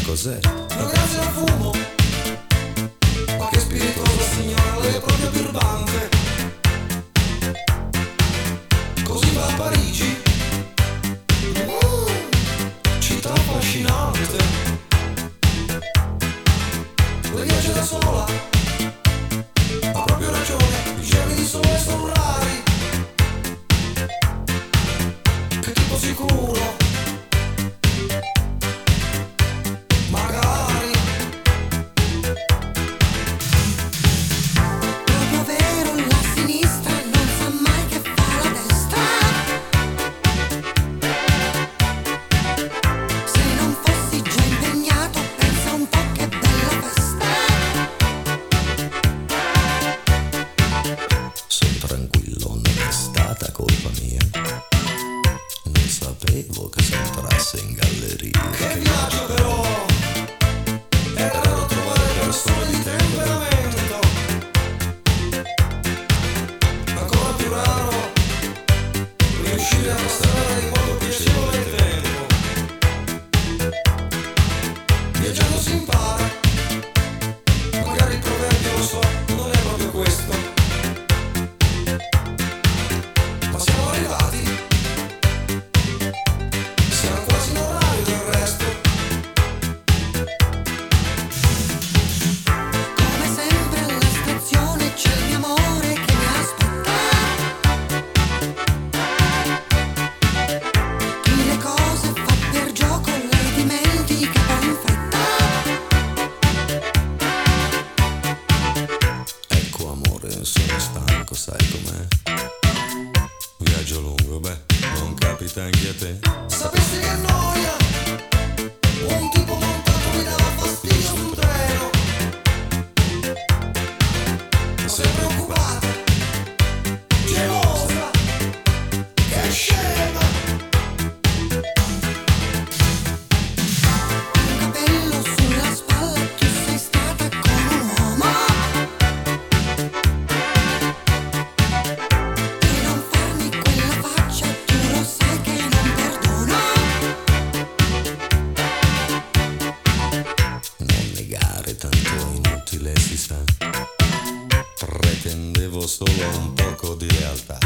cos'è? No, grazie al fumo. Ma che spiritosa signora, lei è proprio birbante. Così va a Parigi, città affascinante. Lei viaggia da sola, ha proprio ragione, i giorni di sole sono rari. Che tipo sicuro, magari. Proprio vero, la sinistra non sa mai che fa la destra. Se non fossi già impegnato, pensa un po' che bella festa. Sono tranquillo, non è stata colpa mia. Non sapevo che si entrasse in galleria. Che viaggio però, è raro trovare persone di temperamento. Ancora più raro riuscire a passare in modo piacevole il tempo. Viaggiando si impara, magari il proverbio lo so, non è proprio questo. Ma siamo arrivati, siamo quasi in orario del resto. Come sempre alla stazione c'è il mio amore che mi aspetta. Chi le cose fa per gioco le dimentica poi in fretta. Ecco amore, sono stanco, sai com'è? Viaggio lungo, beh, non capita anche a te. Sapessi che noia, un tipo montato mi dava fastidio sul treno. Sei preoccupata, gelosa, che scema. Un capello sulla spalla, tu sei stata con un uomo. E non farmi quella faccia, tu lo sai che non perdono. Non negare, tanto inutile si sa. Pretendevo solo un poco di realtà.